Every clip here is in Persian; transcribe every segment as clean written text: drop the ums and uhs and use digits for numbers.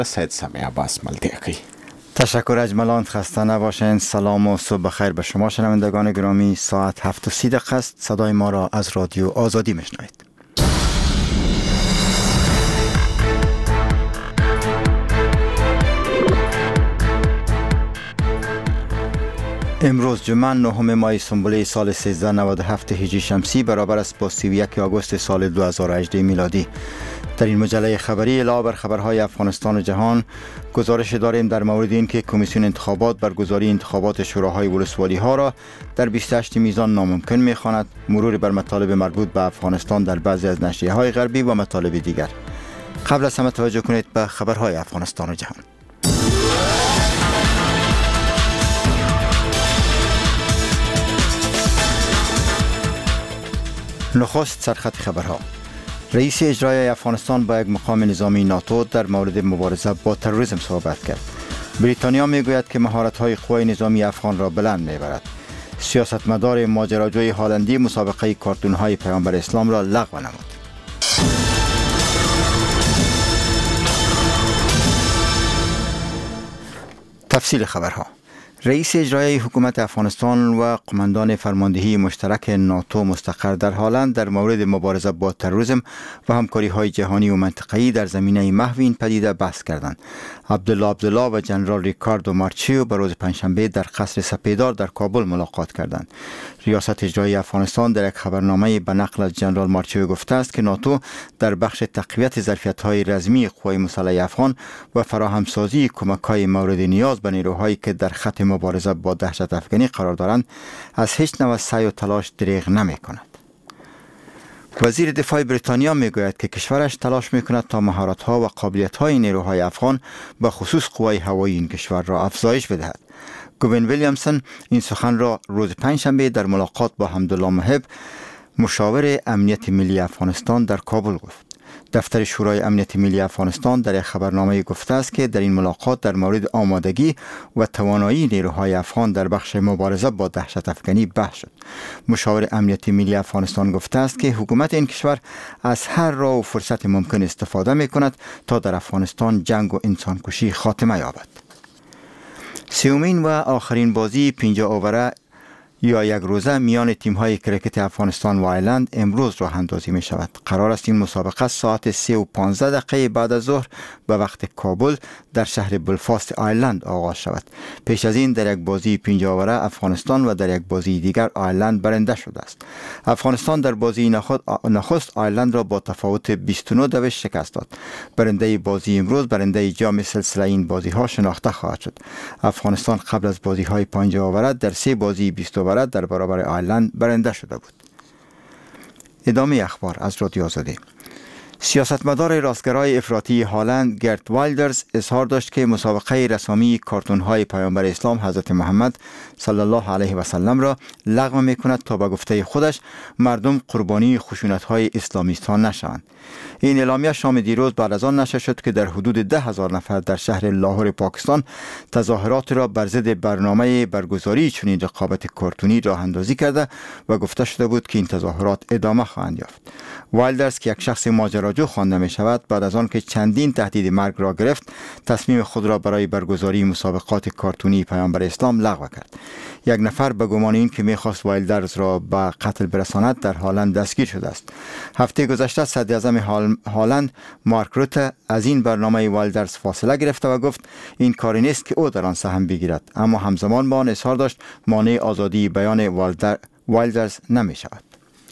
سید سمیع عباس ملتقی. تشکر اجملان، خسته نباشین. سلام و صبح بخیر به شما شنوندگان گرامی. ساعت 7:30 است. صدای ما را از رادیو آزادی میشنوید. امروز جمعه 9 ماه سنبله سال 1397 هجری شمسی برابر است با 31 آگوست سال 2018 میلادی. در این مجله خبری علاوه بر خبرهای افغانستان و جهان گزارش داریم در مورد اینکه کمیسیون انتخابات برگزاری انتخابات شوراهای ولسوالی ها را در 28 میزان ناممکن می‌خواند، مرور بر مطالب مربوط به افغانستان در بعضی از نشریه‌های غربی و مطالب دیگر. قبل از همه توجه کنید به خبرهای افغانستان و جهان. نخست سرخط خبرها. رئیس اجرایی افغانستان با یک مقام نظامی ناتو در مورد مبارزه با تروریسم صحبت کرد. بریتانیا میگوید که مهارت‌های قوای نظامی افغان را بلند میبرد. سیاستمدار ماجراجوی هالندی مسابقه کارتون‌های پیامبر اسلام را لغو نمود. تفصیل خبرها. رئیس اجرایی حکومت افغانستان و قماندان فرماندهی مشترک ناتو مستقر در هالند در مورد مبارزه با تروریسم و همکاری‌های جهانی و منطقه‌ای در زمینه محو این پدیده بحث کردند. عبدالله و جنرال ریکاردو مارچیو به روز پنجشنبه در قصر سپیدار در کابل ملاقات کردند. ریاست اجرایی افغانستان در یک خبرنامه به نقل از جنرال مارچیو گفته است که ناتو در بخش تقویت ظرفیت‌های رزمی قوای مسلح افغان و فراهمسازی کمک‌های مورد نیاز به نیروهایی که در خط مبارزه با دهشت افغانی قرار دارند از هیچ نوع سعی و تلاش دریغ نمی‌کند. وزیر دفاع بریتانیا میگوید که کشورش تلاش میکند تا مهارت‌ها و قابلیت‌های نیروهای افغان به خصوص قوای هوایی این کشور را افزایش بدهد. گوین ویلیامسون این سخن را روز پنجشنبه در ملاقات با حمدالله محب، مشاور امنیت ملی افغانستان در کابل گفت. دفتر شورای امنیت ملی افغانستان در یک خبرنامه گفته است که در این ملاقات در مورد آمادگی و توانایی نیروهای افغان در بخش مبارزه با دهشت افغانی بحث شد. مشاور امنیت ملی افغانستان گفته است که حکومت این کشور از هر راه و فرصت ممکن استفاده می کند تا در افغانستان جنگ و انسانکشی خاتمه یابد. سومین و آخرین بازی 50 اووره یا یک روزه میان تیم‌های کرکت افغانستان و آیرلند امروز راه اندازی می شود. قرار است این مسابقه ساعت 3:15 بعد از ظهر به وقت کابل در شهر بلفاست آیرلند آغاز شود. پیش از این در یک بازی 50 اووره افغانستان و در یک بازی دیگر آیرلند برنده شده است. افغانستان در بازی نخست آیرلند را با تفاوت 29 شکست داد. برنده بازی امروز برنده جام سلسله این بازی‌ها شناخته خواهد شد. افغانستان قبل از بازی‌های 50 اووره در 3 بازی 20 اووره در برابر آیرلند برنده شده بود. ادامه اخبار از رادیو آزادی. سیاستمدار راستگرای افراطی هالند گرت وایلدرز اظهار داشت که مسابقه رسامی کارتون‌های پیامبر اسلام حضرت محمد صلی الله علیه و سلم را لغو می‌کند تا به گفته خودش مردم قربانی خشونت‌های اسلامیستان نشوند. این اعلامیه شام دیروز بعد از آن نشر شد که در حدود 10,000 نفر در شهر لاهور پاکستان تظاهرات را بر ضد برنامه برگزاری چنین رقابت کارتونی راه اندازی کرده و گفته شده بود که این تظاهرات ادامه خواهند یافت. وایلدرز که یک شخص ماجراجو خوانده می شود بعد از آن که چندین تهدید مرگ را گرفت تصمیم خود را برای برگزاری مسابقات کارتونی پیامبر اسلام لغو کرد. یک نفر به گمان این که می‌خواست وایلدرز را به قتل برساند در هالند دستگیر شده است. هفته گذشته صدر اعظم هالند مارک روته از این برنامه وایلدرز فاصله گرفته و گفت این کاری نیست که او در آن سهم بگیرد، اما همزمان با آن اظهار داشت مانع آزادی بیان وایلدرز نمی شود.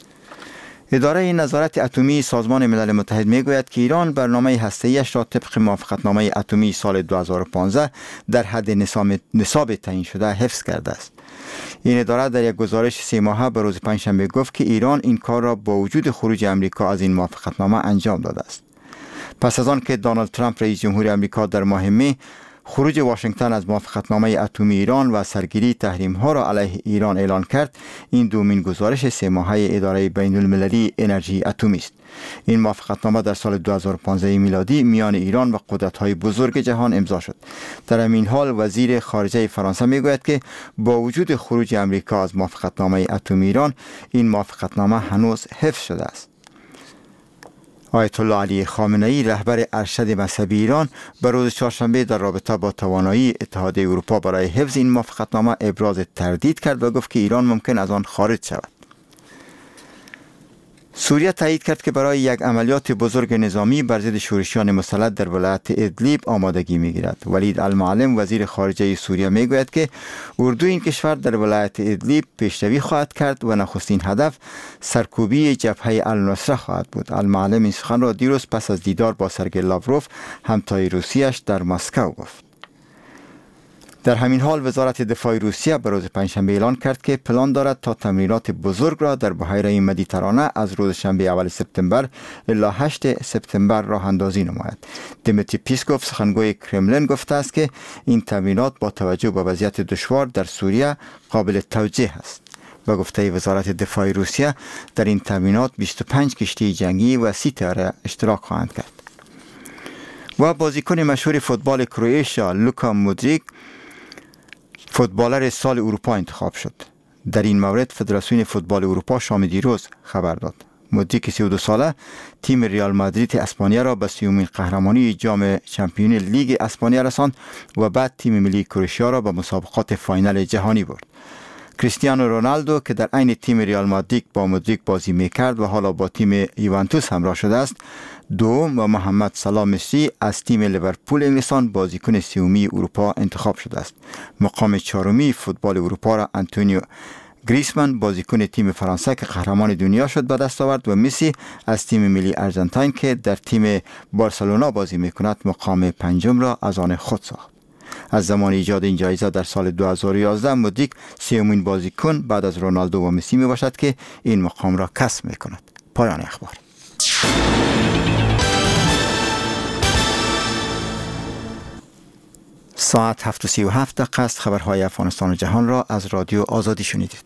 اداره نظارت اتمی سازمان ملل متحد میگوید که ایران برنامه هسته‌ایش را طبق موافقتنامه اتمی سال 2015 در حد نصاب تعیین شده حفظ کرده است. این اداره در یک گزارش 3 ماهه به روز پنجشنبه گفت که ایران این کار را با وجود خروج امریکا از این موافقتنامه انجام داده است. پس از آن که دونالد ترامپ رئیس جمهور امریکا در ماه می خروج واشنگتن از موافقتنامه اتمی ایران و سرگیری تحریم‌ها را علیه ایران اعلان کرد، این دومین گزارش 3 ماهه اداره بین‌المللی انرژی اتمی است. این موافقتنامه در سال 2015 میلادی میان ایران و قدرت‌های بزرگ جهان امضا شد. در همین حال وزیر خارجه فرانسه میگوید که با وجود خروج امریکا از موافقتنامه اتمی ایران، این موافقتنامه هنوز حفظ شده است. آیت الله علی خامنه‌ای رهبر ارشد مذهبی ایران به روز چهارشنبه در رابطه با توانایی اتحادیه اروپا برای حفظ این موافقتنامه ابراز تردید کرد و گفت که ایران ممکن از آن خارج شود. سوریه تایید کرد که برای یک عملیات بزرگ نظامی بر ضد شورشیان مسلح در ولایت ادلیب آمادگی می‌گیرد. ولید المعلم وزیر خارجه سوریه میگوید که اردوی این کشور در ولایت ادلیب پیشروی خواهد کرد و نخستین هدف سرکوبی جبهه النصره خواهد بود. المعلم این سخن را دیروز پس از دیدار با سرگئی لاوروف همتای روسیه‌اش در مسکو گفت. در همین حال وزارت دفاع روسیه به روز پنجشنبه اعلان کرد که پلان دارد تا تمرینات بزرگ را در بحیره مدیترانه از روز شنبه اول سپتامبر الی 8 سپتامبر راه اندازی نماید. دیمیتری پیسکوف سخنگوی کرملین گفته است که این تمرینات با توجه به وضعیت دشوار در سوریه قابل توجیه است. با گفته وزارت دفاع روسیه در این تمرینات 25 کشتی جنگی و 30 طیاره اشتراک خواهند کرد. و بازیکن مشهور فوتبال کرواتیا لوکا مودریک فوتبالر سال اروپا انتخاب شد. در این مورد فدراسیون فوتبال اروپا شام دیروز خبر داد. مودریک 32 ساله تیم ریال مادرید اسپانیا را به 30مین قهرمانی جام چمپیونی لیگ اسپانیا رساند و بعد تیم ملی کرواتیا را به مسابقات فاینال جهانی برد. کریستیانو رونالدو که در عین تیم ریال مادرید با مودریک بازی میکرد و حالا با تیم یوونتوس همراه شده است، دوم و محمد صلاح مصری از تیم لیورپول انگلستان بازیکن 30می اروپا انتخاب شده است. مقام 4می فوتبال اروپا را آنتونیو گریزمان بازیکن تیم فرانسه که قهرمان دنیا شد به دست آورد و مسی از تیم ملی آرژانتین که در تیم بارسلونا بازی میکند مقام 5 را از آن خود ساخت. از زمان ایجاد این جایزه در سال 2011 مودریک 30مین بازیکن بعد از رونالدو و مسی می باشد که این مقام را کسب می کند. پایان اخبار. ساعت 7:37 است. خبرهای افغانستان و جهان را از رادیو آزادی شنیدید.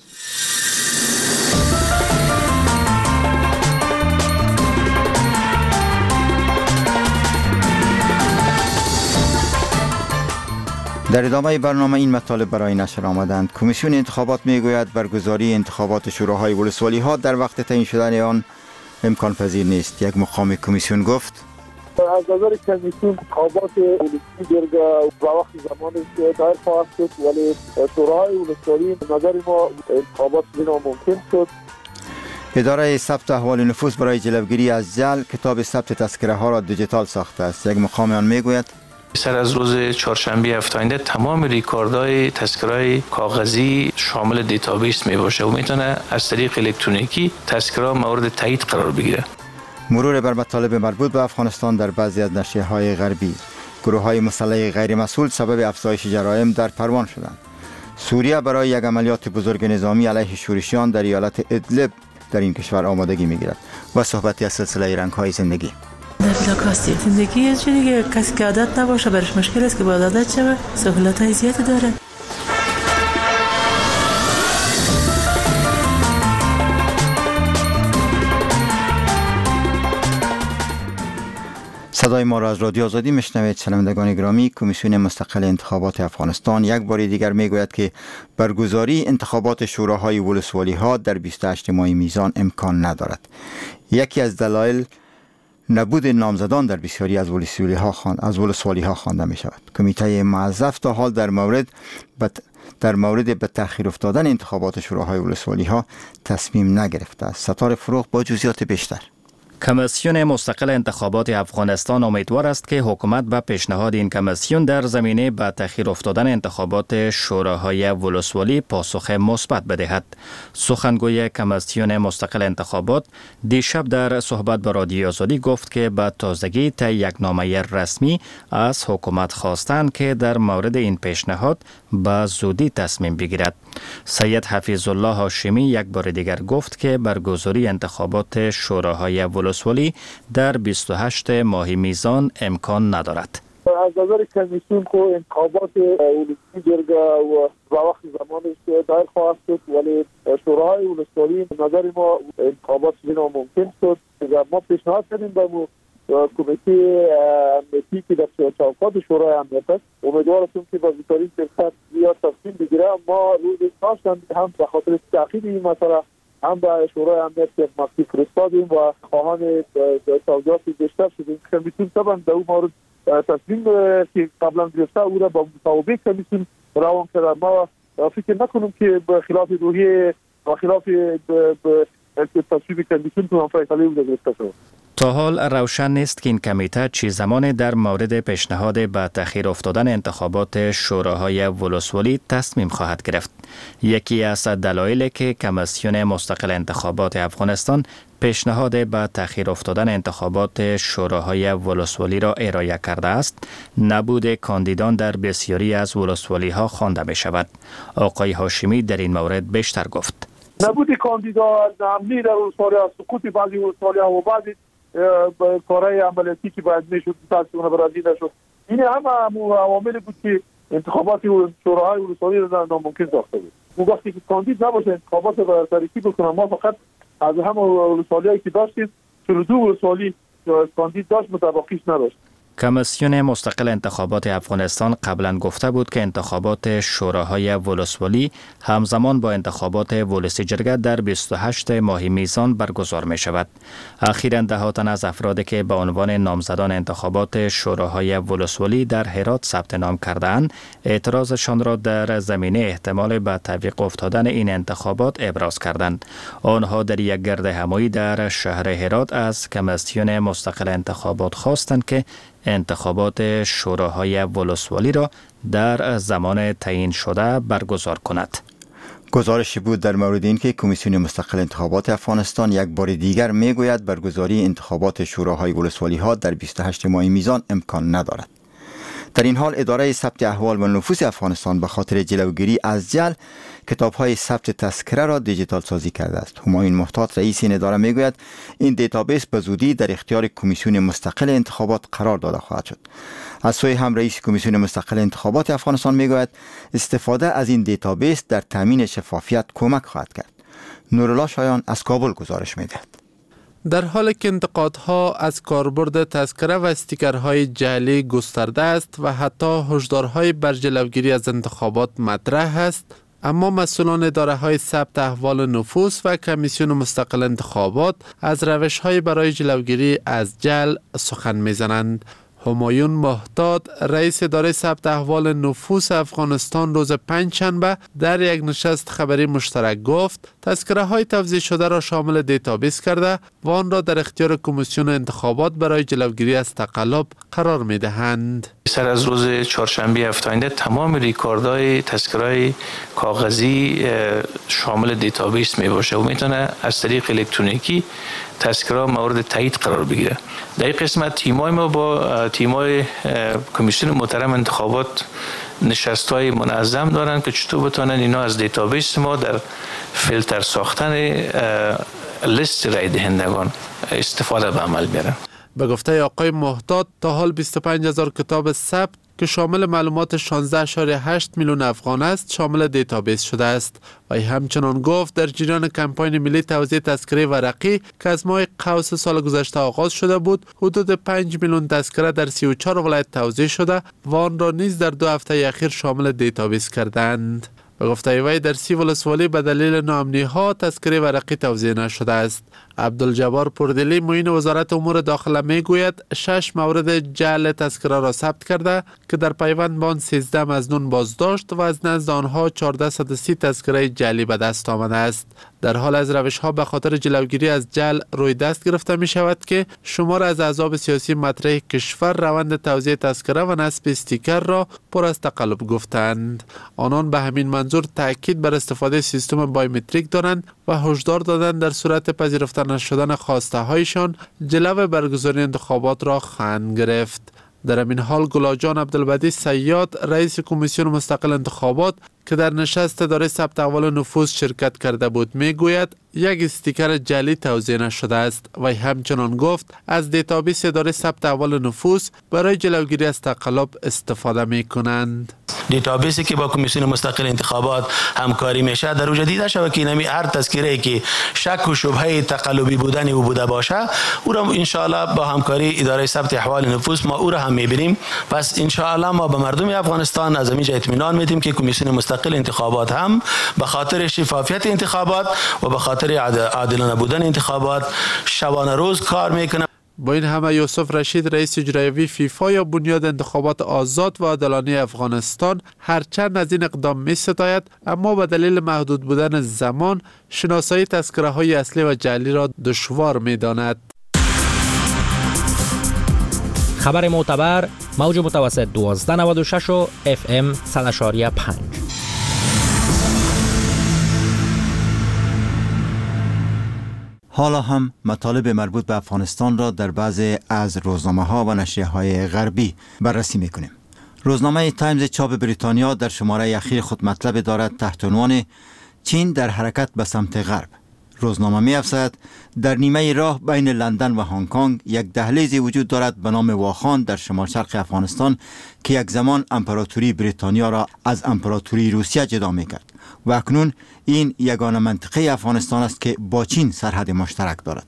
در ادامه برنامه این مطالب برای نشر آمدند. کمیسیون انتخابات میگوید برگزاری انتخابات شوراهای ولسوالی ها در وقت تعیین شدن آن امکان پذیر نیست. یک مقام کمیسیون گفت از نظر کمیسیون انتخابات ولسوالی جرگه و وقت زمانی که دایر خواهد شد، ولی شوراهای ولسوالی نظر ما انتخابات ناممکن شد. اداره ثبت احوال نفوس برای جلوگیری از جعل کتاب ثبت تذکره ها را دیجیتال ساخته است. یک مقام آن میگوید سر از روز چهارشنبه هفته آینده تمام ریکاردهای تذکره‌های کاغذی شامل دیتابیس می باشه و میتونه از طریق الکترونیکی تذکره مورد تایید قرار بگیره. مرور بر مطالب مربوط به افغانستان در بعضی از نشریه‌های غربی. گروه‌های مسلح غیر مسئول سبب افزایش جرایم در پروان شدند. سوریه برای یک عملیات بزرگ نظامی علیه شورشیان در ایالت ادلب در این کشور آمادگی می‌گیرد. و صحبتی از سلسله رنگ‌های زندگی. در بلاکاسی زندگی یه جوریه کسی که عادت نباشه برش مشکل است که باید عادت شوه. سهولت‌های زیادی داره. صدای ما را از رادیو آزادی میشنوید. شنوندگان گرامی، کمیسیون مستقل انتخابات افغانستان یک بار دیگر میگوید که برگزاری انتخابات شوراهای ولسوالی ها در 28 ماه میزان امکان ندارد. یکی از دلایل نبود نامزدان در بسیاری از ولسوالی ها خوانده می شود. کمیته معزف تا حال در مورد به تأخیر افتادن انتخابات شوراهای ولسوالی ها تصمیم نگرفته است. ستار فروغ با جزئیات بیشتر. کمیسیون مستقل انتخابات افغانستان امیدوار است که حکومت به پیشنهاد این کمیسیون در زمینه به تأخیر افتادن انتخابات شوراهای ولسوالی پاسخ مثبت بدهد. سخنگوی کمیسیون مستقل انتخابات دیشب در صحبت با رادیو آزادی گفت که به تازگی طی یک نامه رسمی از حکومت خواستند که در مورد این پیشنهاد به زودی تصمیم بگیرد. سید حفیظ الله هاشمی یک بار دیگر گفت که برگزاری انتخابات شوراهای ولسوالی در 28 ماه میزان امکان ندارد. از نظر کمیسیون که انتخابات ولسوالی جرگه و وقت زمانی که دایر خواهد شد، ولی شوراهای ولسوالی نظر ما انتخابات ناممکن شد. ما پیشنهاد کردیم به کمیته امنیتی که در چوکات شورای امنیت است. امیدوار هستیم که با بیشترین فرصت زیاد تصمیم بگیره. ما روز چهارشنبه هم به خاطر تأخیر این مسئله هم به شورای امنیت یک مکتوب فرستادیم و خواهان توضیحات بیشتر شدیم. کمیسیون طبعا در اون مورد تصمیم که قبلا گرفته او را با مطابق کمیسیون روان کرده. ما فکر نکنم که به خلاف روحیه و خلاف تصویب کمیسیون تو فیصله او گرفته شد. تا حال روشن نیست که این کمیته چه زمان در مورد پیشنهاد به تأخیر افتادن انتخابات شوراهای ولسوالی تصمیم خواهد گرفت. یکی از دلایلی که کمیسیون مستقل انتخابات افغانستان پیشنهاد به تأخیر افتادن انتخابات شوراهای ولسوالی را ارائه کرده است، نبود کاندیدان در بسیاری از ولسوالی ها خوانده می شود. آقای هاشمی در این مورد بیشتر گفت. نبود کاندیدان، نامنی در ولسوالی ها، سقوط بعضی ولسوالی ها و بعضی کارهای عملیاتی که باید میشد متاسفانه برازی نشد. این همه عوامل بود که انتخابات شوراهای ولسوالی را ناممکن ساخته بود. اون وقتی که کاندید نباشه انتخابات را تاریکی بکنه. ما فقط از همه ولسوالی‌هایی که داشتیم 42 ولسوالی کاندید داشت متبقیش نداشت. کمیسیون مستقل انتخابات افغانستان قبلا گفته بود که انتخابات شوراهای ولسوالی همزمان با انتخابات ولسی جرگه در 28 ماه میزان برگزار می شود. اخیراً دهاتن از افرادی که به عنوان نامزدان انتخابات شوراهای ولسوالی در هرات ثبت نام کرده‌اند، اعتراضشان را در زمینه احتمال به تعویق افتادن این انتخابات ابراز کردند. آنها در یک گرد همایی در شهر هرات از کمیسیون مستقل انتخابات خواستند که انتخابات شوراهای ولسوالی را در زمان تعیین شده برگزار کند. گزارشی بود در مورد اینکه کمیسیون مستقل انتخابات افغانستان یک بار دیگر میگوید برگزاری انتخابات شوراهای ولسوالی ها در 28 ماه میزان امکان ندارد. در این حال اداره ثبت احوال و نفوس افغانستان به خاطر جلوگیری از جعل کتاب‌های ثبت تذکره را دیجیتال سازی کرده است. همایون محتاط رئیس این اداره میگوید این دیتابیس به زودی در اختیار کمیسیون مستقل انتخابات قرار داده خواهد شد. از سوی هم رئیس کمیسیون مستقل انتخابات افغانستان میگوید استفاده از این دیتابیس در تامین شفافیت کمک خواهد کرد. نورالله شایان از کابل گزارش میدهد. در حالی که انتقادها از کاربرد تذکره و استیکرهای جعلی گسترده است و حتی هشدارهای بر جلوگیری از انتخابات مطرح است، اما مسئولان اداره‌های ثبت احوال نفوس و کمیسیون مستقل انتخابات از روش‌های برای جلوگیری از جعل سخن می‌زنند. همایون محتاط رئیس اداره ثبت احوال نفوس افغانستان روز پنجشنبه در یک نشست خبری مشترک گفت تذکره های توزیع شده را شامل دیتابیس کرده و آن را در اختیار کمیسیون انتخابات برای جلوگیری از تقلب قرار می دهند. سر از روز چهارشنبه هفته آینده تمام ریکاردهای تذکره‌های کاغذی شامل دیتابیس می باشه و میتونه از طریق الکترونیکی تذکره مورد تایید قرار بگیره. در این قسمت تیمای ما با تیمای کمیسیون محترم انتخابات نشست‌های منظم دارن که چطور بتونن اینا از دیتابیس ما در فیلتر ساختن لیست رای دهندگان استفاده به عمل بیارن. به گفته آقای محتاط تا حال 25,000 کتاب ثبت که شامل معلومات 16.8 میلیون افغان است شامل دیتابیس شده است و همچنان گفت در جریان کمپاین ملی توزیع تذکره ورقی که از ماه قوس سال گذشته آغاز شده بود حدود 5 میلیون تذکره در 34 ولایت توزیع شده و آن را نیز در 2 هفته اخیر شامل دیتابیس کردند. به گفته وی در 30 ولسوالی به دلیل ناامنی ها تذکره ورقی توزیع نشده است. عبدالجبار پردلی معین وزارت امور داخله می گوید 6 مورد جعل تذکره را ثبت کرده که در پیوند به آن 13 مظنون بازداشت و از نزد آنها 1430 تذکره جعلی به دست آمده است. در حال از روش ها به خاطر جلوگیری از جعل روی دست گرفته می شود که شمار از احزاب سیاسی مطرح کشور روند توزیع تذکره و نصب استیکر را پر از تقلب گفتند. آنان به همین منظور تاکید بر استفاده سیستم بایومتریک دارند و هشدار دادند در صورت پذیرفته نشدن خواسته هایشان جلو برگزاری انتخابات را خواهند گرفت. در این حال گلاجان عبدالبدی صیاد رئیس کمیسیون مستقل انتخابات که در نشست اداره ثبت احوال نفوس شرکت کرده بود میگوید یک استیکر جعلی توزیع نشده است و همچنان گفت از دیتابیس اداره ثبت احوال نفوس برای جلوگیری از تقلب استفاده می کنند. دیتابیسی که با کمیسیون مستقل انتخابات همکاری میشه در اوج دیده شود که اینمی هر تذکره‌ای که شک و شبهه تقلبی بودن او بوده باشه او را ان شاء الله با همکاری اداره ثبت احوال نفوس ما او را هم میبینیم. پس ان شاء الله ما به مردم افغانستان از همینجا اطمینان میدیم که کمیسیون مستقل مستقل انتخابات هم به خاطر شفافیت انتخابات و به خاطر عادلانه بودن انتخابات شبانه روز کار میکنه. با این همه یوسف رشید رئیس اجرایی فیفا یا بنیاد انتخابات آزاد و عادلانه افغانستان هرچند از این اقدام می ستاید، اما به دلیل محدود بودن زمان شناسایی تذکره های اصلی و جعلی را دشوار می داند. خبر معتبر موج متوسط 1296 و FM 100.5. حالا هم مطالب مربوط به افغانستان را در بعضی از روزنامه‌ها و نشریه‌های غربی بررسی می‌کنیم. روزنامه تایمز چاپ بریتانیا در شماره اخیر خود مطلب دارد تحت عنوان چین در حرکت به سمت غرب. روزنامه می‌افزاید در نیمه راه بین لندن و هنگ کنگ یک دهلیزی وجود دارد به نام واخان در شمال شرق افغانستان که یک زمان امپراتوری بریتانیا را از امپراتوری روسیه جدا می‌کرد و اکنون این یگانه منطقه افغانستان است که با چین سرحد مشترک دارد.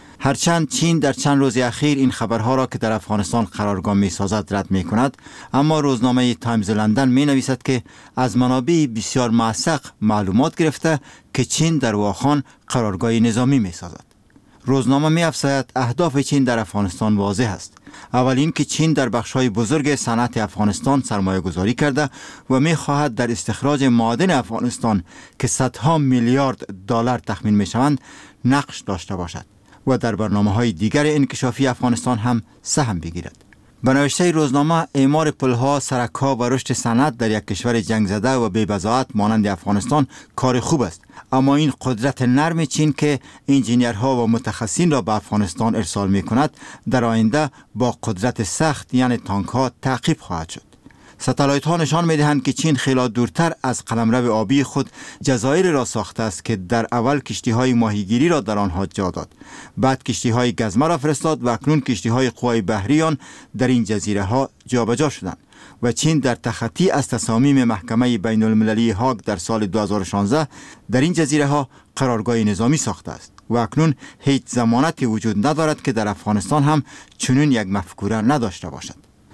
هرچند چین در چند روز اخیر این خبرها را که در افغانستان قرارگاه می سازد رد می کند، اما روزنامه تایمز لندن می نویسد که از منابع بسیار موثق معلومات گرفته که چین در واخان قرارگاه نظامی می سازد. روزنامه می افزاید اهداف چین در افغانستان واضح است. اول این که چین در بخش‌های بزرگ صنعت افغانستان سرمایه گذاری کرده و می خواهد در استخراج معادن افغانستان که صدها میلیارد دلار تخمین می شوند نقش داشته باشد و در برنامه‌های دیگر انکشافی افغانستان هم سهم بگیرد. به نوشته روزنامه، اعمار پل‌ها، سرک‌ها و رشد صنعت در یک کشور جنگ زده و بی‌بضاعت مانند افغانستان کار خوب است، اما این قدرت نرم چین که انجینیرها و متخصصین را به افغانستان ارسال می‌کند در آینده با قدرت سخت یعنی تانک‌ها تعقیب خواهد شد. ستلایت ها نشان می دهند که چین خیلی دورتر از قلمرو آبی خود جزایر را ساخته است که در اول کشتی های ماهیگیری را در آنها جا داد، بعد کشتی های گزمه را فرستاد و اکنون کشتی های قوای بحریان در این جزیره ها جابجا شدند و چین در تخطی از تصامیم محکمه بین المللی هاگ در سال 2016 در این جزیره ها قرارگاه نظامی ساخته است و اکنون هیچ ضمانتی وجود ندارد که در افغانستان هم چنین یک مفکوره نداشته باشد.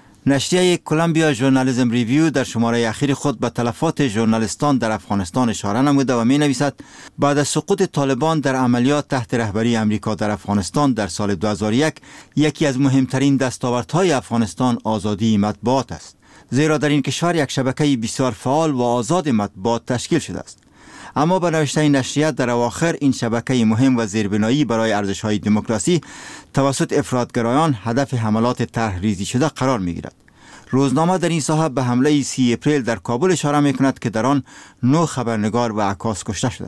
نشریه کلمبیا ژورنالیسم ریویو در شماره اخیر خود به تلفات ژورنالیستان در افغانستان اشاره نموده و می نویسد بعد از سقوط طالبان در عملیات تحت رهبری امریکا در افغانستان در سال 2001 یکی از مهمترین دستاوردهای افغانستان آزادی مطبوعات است، زیرا در این کشور یک شبکه بسیار فعال و آزاد مطبوعات تشکیل شده است. اما به نوشته نشریه در اواخر این شبکه مهم و زیربنایی برای ارزش‌های دموکراسی توسط افراطگرایان هدف حملات طرحریزی شده قرار می‌گیرد. روزنامه در این صاحب به حمله 30 اپریل در کابل اشاره می‌کند که در آن 9 خبرنگار و عکاس کشته شدند.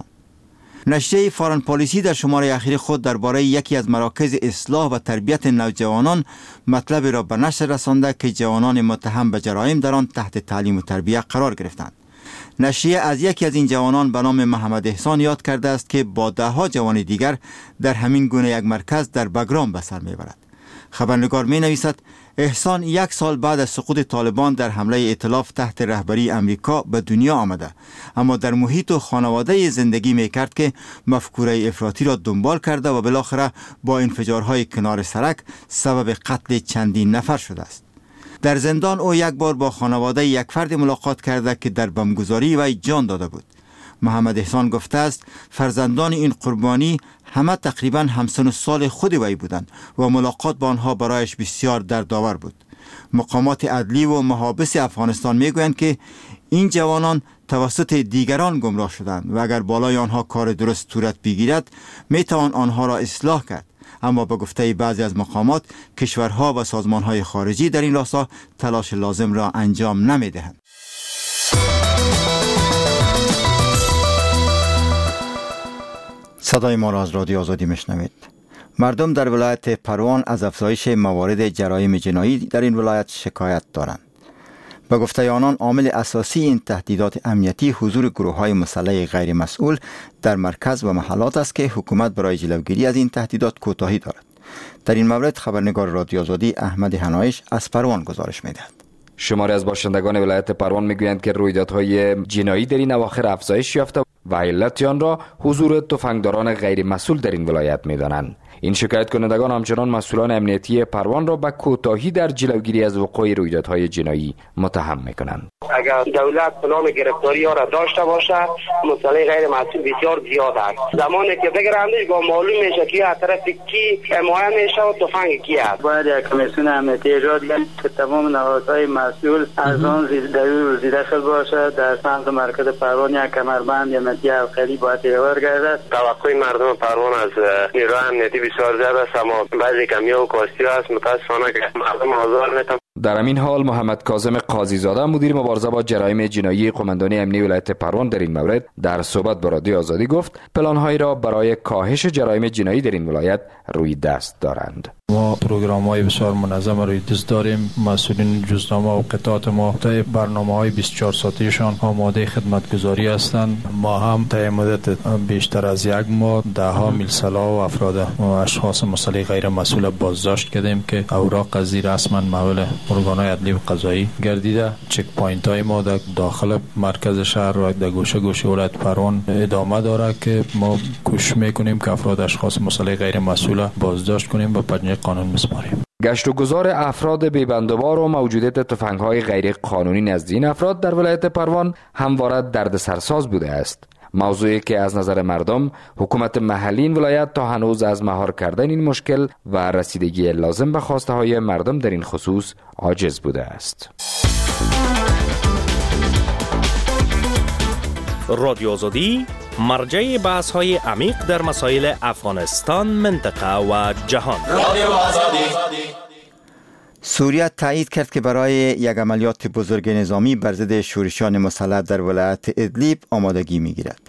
نشریه فارن پالیسی در شماره اخیر خود درباره یکی از مراکز اصلاح و تربیت نوجوانان مطلب را به نشر رسانده که جوانان متهم به جرایم در آن تحت تعلیم و تربیت قرار گرفتند. نشریه از یکی از این جوانان به نام محمد احسان یاد کرده است که با ده‌ها جوان دیگر در همین گونه یک مرکز در بگرام به سر میبرد. خبرنگار می نویسد احسان 1 سال بعد از سقوط طالبان در حمله ائتلاف تحت رهبری امریکا به دنیا آمده، اما در محیط و خانواده زندگی می کرد که مفکوره افراطی را دنبال کرده و بالاخره با انفجارهای کنار سرک سبب قتل چندین نفر شده است. در زندان او یک بار با خانواده یک فرد ملاقات کرده که در بمبگذاری وی جان داده بود. محمد احسان گفته است فرزندان این قربانی همه تقریبا همسن و سال خود وی بودند و ملاقات با آنها برایش بسیار دردآور بود. مقامات عدلی و محابس افغانستان میگویند که این جوانان توسط دیگران گمراه شدند و اگر بالای آنها کار درست صورت بگیرد میتوان آنها را اصلاح کرد، اما به گفته بعضی از مقامات کشورها و سازمانهای خارجی در این راستا تلاش لازم را انجام نمیدهند. صدای ما را از رادیو آزادی میشنوید. مردم در ولایت پروان از افزایش موارد جرایم جنایی در این ولایت شکایت دارند. به گفته آنان عامل اساسی این تهدیدات امنیتی حضور گروه‌های مسلح غیر مسئول در مرکز و محلات است که حکومت برای جلوگیری از این تهدیدات کوتاهی دارد. در این مورد خبرنگار رادیو آزادی احمد هنایش از پروان گزارش می‌دهد. شماری از باشندگان ولایت پروان میگویند که رویدادهای جنایی در این اواخر افزایش یافته و علت آن را حضور تفنگداران غیر مسئول در این ولایت می‌دانند. این شکایت کنندگان همچنان مسئولان امنیتی پروان را به کوتاهی در جلوگیری از وقوع رویدادهای جنایی متهم می‌کنند. اگر دولت پلان گرفتاری ها را داشته باشه مسئله غیر مسئول بسیار زیاد است. زمانی که بگیرندش با معلوم میشه که از طرف کی حمایت میشه و تفنگ کی است. باید یک کمیسیون امنیتی ایجاد کنیم که تمام نهادهای مسئول از آن زیر دخل باشه در سمت مرکز پروان یک کمربند امنیتی حلقه‌ای باید ایجاد گردد. توقع مردم پروان از نیروی امنیتی بسیار زیاد است اما بعضی کمی‌ها و کاستی است متاسفانه که مردم آزار میتن. در همین حال محمد کاظم قاضی‌زاده مدیر مبارزه با جرایم جنایی قماندان امنیتی ولایت پروان در این مورد در صحبت با رادیو آزادی گفت پلان‌هایی را برای کاهش جرایم جنایی در این ولایت روی دست دارند. ما پروگرام‌های بسیار منظم روی دست داریم. مسئولین جزنامه و قطعات ما طی برنامه‌های 24 ساعته‌شان آماده خدمتگزاری هستند. ما هم طی مدت بیشتر از یک ماه ده‌ها میلسلا و افراد و اشخاص مسئله غیر مسئول بازداشت کردیم که اوراق قضیه رسما محول ارگان‌های عدلی و قضایی گردیده. چک پوینت‌های ما در داخل مرکز شهر و در گوشه گوشه ولایت پروان ادامه دارد که ما کوشش می‌کنیم که افراد اشخاص مسئله غیر مسئول بازداشت کنیم و پنجه قانون بسپاریم. گشت و گذار افراد بی‌بندوبار و موجودیت تفنگ‌های غیر قانونی نزد این افراد در ولایت پروان همواره دردسرساز بوده است. موضوعی که از نظر مردم حکومت محلی این ولایت تا هنوز از مهار کردن این مشکل و رسیدگی لازم به خواسته های مردم در این خصوص عاجز بوده است. رادیو آزادی مرجع بحث های عمیق در مسائل افغانستان، منطقه و جهان. سوریه تایید کرد که برای یک عملیات بزرگ نظامی بر ضد شورشیان مسلح در ولایت ادلیب آمادگی می‌گیرد.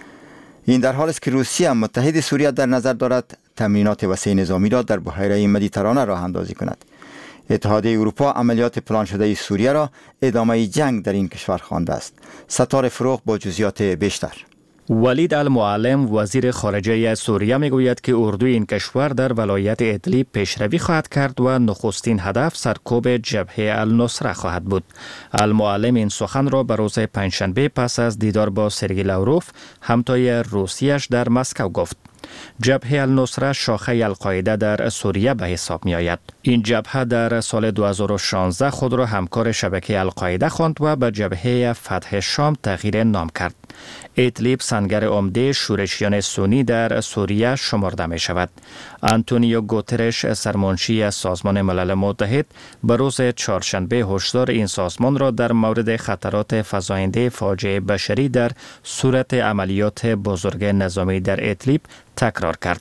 این در حالی است که روسیه متحد سوریه در نظر دارد تمرینات وسیع نظامی را در بحیره مدیترانه راه اندازی کند. اتحادیه اروپا عملیات پلان شده سوریه را ادامه جنگ در این کشور خوانده است. ستاره فروغ با جزئیات بیشتر. ولید المعلم وزیر خارجه سوریه میگوید که اردوی این کشور در ولایت ادلیب پیشروی خواهد کرد و نخستین هدف سرکوب جبهه النصره خواهد بود. المعلم این سخن را به روز پنجشنبه پس از دیدار با سرگئی لاوروف همتای روسیش در مسکو گفت. جبهه النصره شاخه القاعده در سوریه به حساب می آید. این جبهه در سال 2016 خود را همکار شبکه القاعده خواند و به جبهه فتح شام تغییر نام کرد. ادلیب سنگر عمده شورشیان سنی در سوریه شمرده می شود. آنتونیو گوترش سرمنشی سازمان ملل متحد به روز چهارشنبه هشدار این سازمان را در مورد خطرات فزاینده فاجعه بشری در صورت عملیات بزرگ نظامی در ادلیب تکرار کرد.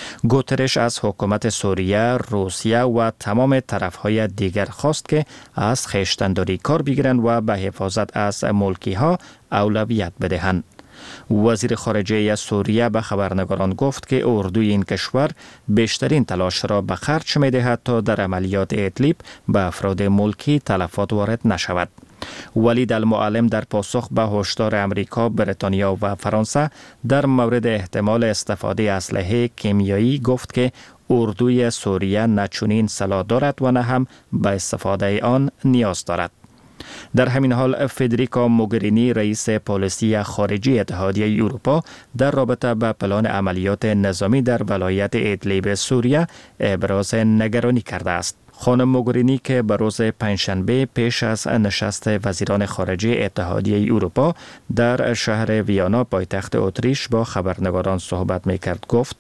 گوترش از حکومت سوریه، روسیه و تمام طرفهای دیگر خواست که از خویشتن‌داری کار بگیرند و به حفاظت از ملکی ها اولویت بدهند. وزیر خارجه سوریه به خبرنگاران گفت که اردوی این کشور بیشترین تلاش را به خرج می دهد تا در عملیات ادلیب به افراد ملکی تلفات وارد نشود. ولید المعلم در پاسخ به هشدار امریکا، بریتانیا و فرانسه در مورد احتمال استفاده اسلحه کیمیایی گفت که اردوی سوریه نه چنین سلاح دارد و نه هم به استفاده آن نیاز دارد. در همین حال فدریکا موگرینی رئیس پالیسی خارجی اتحادیه اروپا در رابطه با پلان عملیات نظامی در ولایت ادلیب سوریه ابراز نگرانی کرده است. خانم موگرینی که به روز پنجشنبه پیش از نشست وزیران خارجه اتحادیه اروپا در شهر ویانا پایتخت اتریش با خبرنگاران صحبت می‌کرد گفت: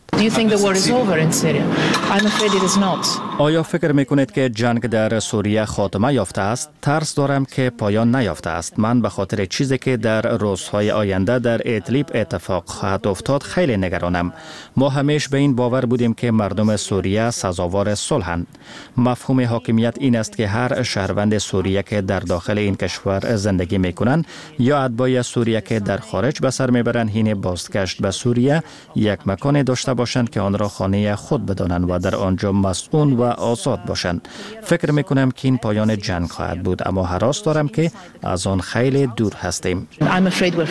آیا فکر می‌کنید که جنگ در سوریه خاتمه یافته است؟ ترس دارم که پایان نیافته است. من به خاطر چیزی که در روزهای آینده در ادلیب اتفاق خواهد افتاد خیلی نگرانم. ما همیشه به این باور بودیم که مردم سوریه سزاوار صلحند. مفهوم حاکمیت این است که هر شهروند سوریه که در داخل این کشور زندگی میکنند یا اتباع سوریه که در خارج به سر میبرند حین بازگشت به سوریه یک مکان داشته باشند که آن را خانه خود بدانند و در آنجا مسئول و آزاد باشند. فکر میکنم که این پایان جنگ خواهد بود، اما هراس دارم که از آن خیلی دور هستیم.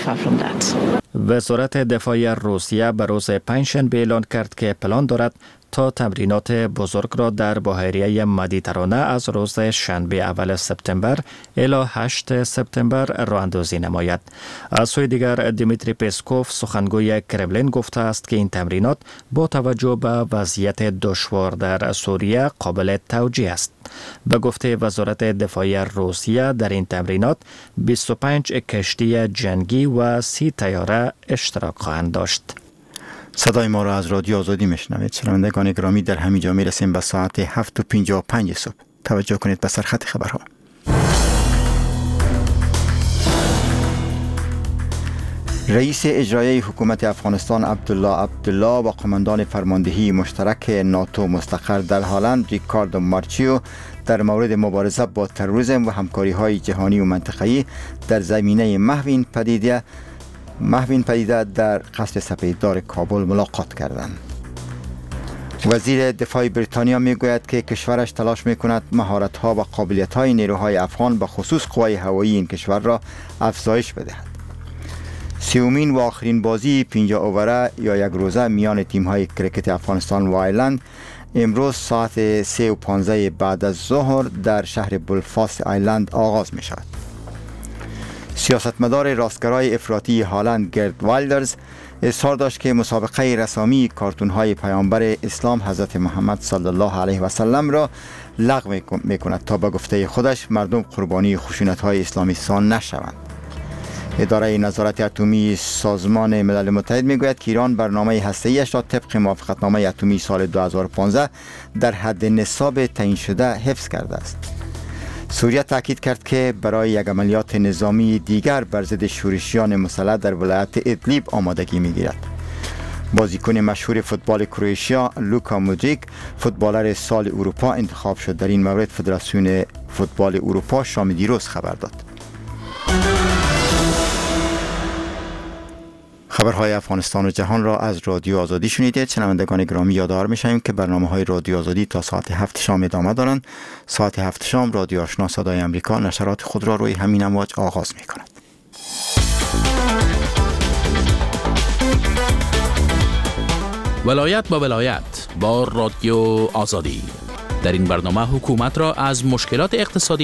وزارت دفاع روسیه به روز پنجشنبه اعلان کرد که پلان دارد تا تمرینات بزرگ را در بحیره مدیترانه از روز شنبه اول سپتامبر الی 8 سپتامبر راه اندازی نماید. از سوی دیگر دیمیتری پسکوف سخنگوی کرملین گفته است که این تمرینات با توجه به وضعیت دشوار در سوریه قابل توجیه است. به گفته وزارت دفاعی روسیه در این تمرینات 25 کشتی جنگی و 30 طیاره اشتراک خواهند داشت. صدای ما را از رادیو آزادی میشنوید. شنوندگان گرامی، در همین جا میرسیم به ساعت 7:55 صبح. توجه کنید به سرخط خبرها. رئیس اجرایی حکومت افغانستان عبدالله و قماندان فرماندهی مشترک ناتو مستقر در هلند ریکاردو مارچیو در مورد مبارزه با تروریسم و همکاری‌های جهانی و منطقه‌ای در زمینه محو پدیده در قصر سپیددار کابل ملاقات کردند. وزیر دفاع بریتانیا میگوید که کشورش تلاش میکند مهارت‌ها و قابلیت‌های نیروهای افغان به خصوص قوای هوایی این کشور را افزایش بدهد. سومین و آخرین بازی 50 اووره یا یک روزه میان تیم‌های کرکت افغانستان و آیلند امروز ساعت 3:15 بعد از ظهر در شهر بلفاست آیلند آغاز می شود. سیاستمدار راستگرای افراطی هالند گرد وایلدرز اصرار داشت که مسابقه رسامی کارتون‌های پیامبر اسلام حضرت محمد صلی الله علیه و سلم را لغو می کند تا به گفته خودش مردم قربانی خشونت‌های اسلامیستان نشوند. اداره نظارت اتمی سازمان ملل متحد میگوید که ایران برنامه هسته‌ایش را طبق موافقتنامه اتمی سال 2015 در حد نصاب تعیین شده حفظ کرده است. سوریه تاکید کرد که برای یک عملیات نظامی دیگر بر ضد شورشیان مسلح در ولایت ادلیب آمادگی میگیرد. بازیکن مشهور فوتبال کرواتیا لوکا مودریک فوتبالر سال اروپا انتخاب شد. در این مورد فدراسیون فوتبال اروپا شام دیروز خبر داد. خبرهای افغانستان و جهان را از رادیو آزادی شنیدید. شنوندگان گرامی، یادآور می‌شویم که برنامه‌های رادیو آزادی تا ساعت 7 شام ادامه دارند. ساعت 7 شام رادیو آشنا صدای امریکا نشرات خود را روی همین امواج آغاز می‌کند. ولایت با ولایت با رادیو آزادی. در این برنامه حکومت را از مشکلات اقتصادی